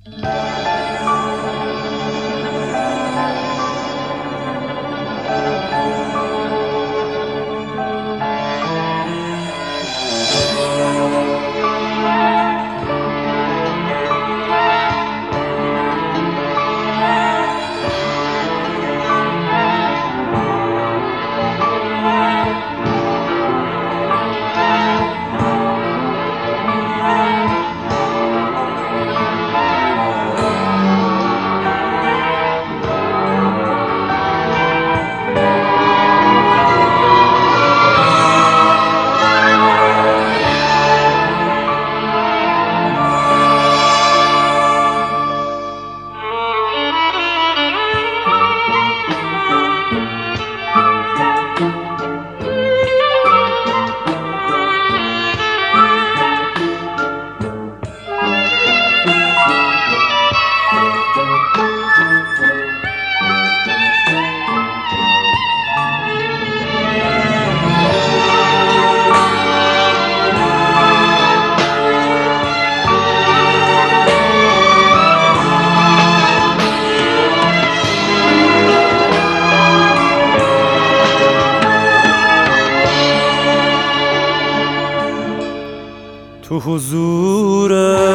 تو حضور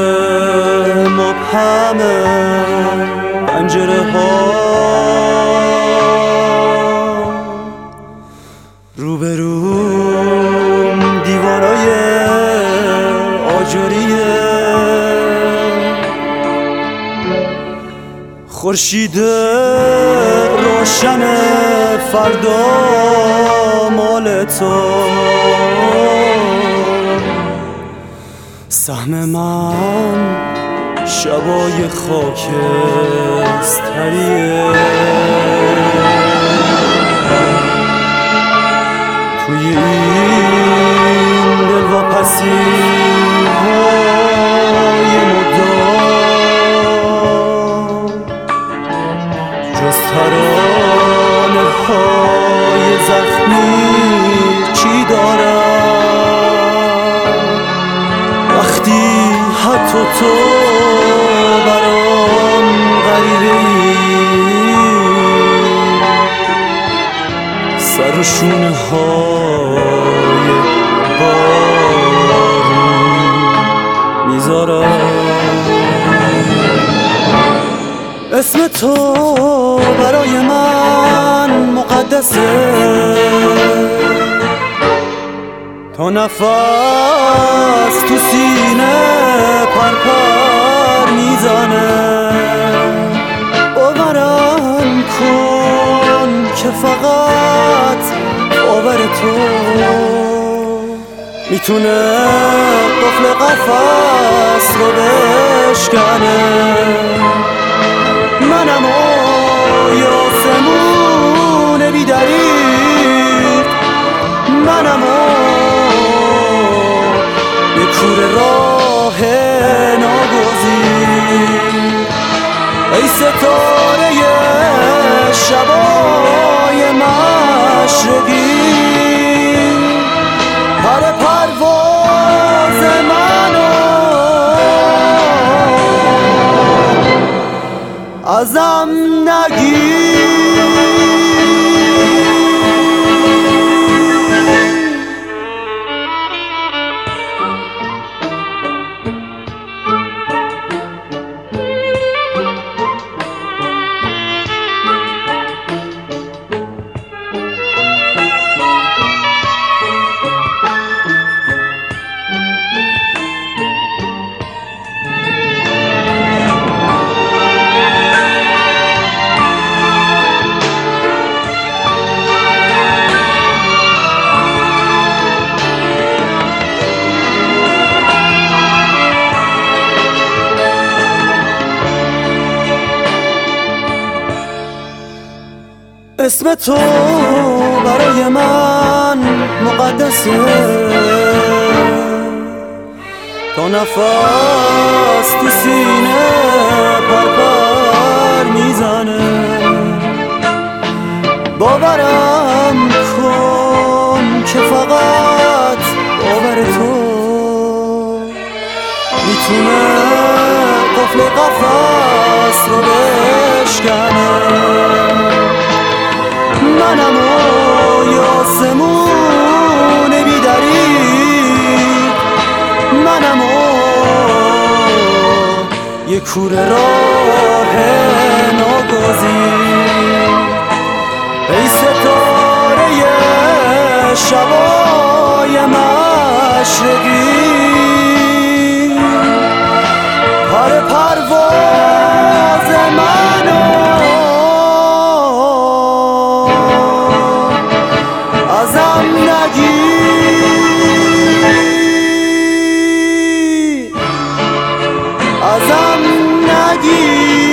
مبهم پنجره ها روبروم دیوارای آجریه خورشید روشن فردا مال تو سهم من شبای خاکستریه توی این دلواپسی های مدام جز ترانه های زخمی چی دارم وقتی حتی تو برام غریبه ای سر و شونه های بارون میذارم اسم تو برای من مقدسه تا نفس تو سینه پرپر میزنه باورم کن که فقط باور تو میتونه قفل قفس رو بشکنه منم و یاسمون بی‌دریغ منم و یه کوره راه ناگزیر ای ستاره شبای مشرقی پر پرواز منو ازم نگیر اسم تو برای من مقدسه تا نفس تو سینه پرپر میزنه باورم کن که فقط باور تو میتونه قفل قفس رو بشکنه. منم و یاسمون بیدرید، منم و یه کوره راه ناگزیر. ای ستاره شبای مشرقی، پر پرواز منو ازم نگیر، ازم نگیر.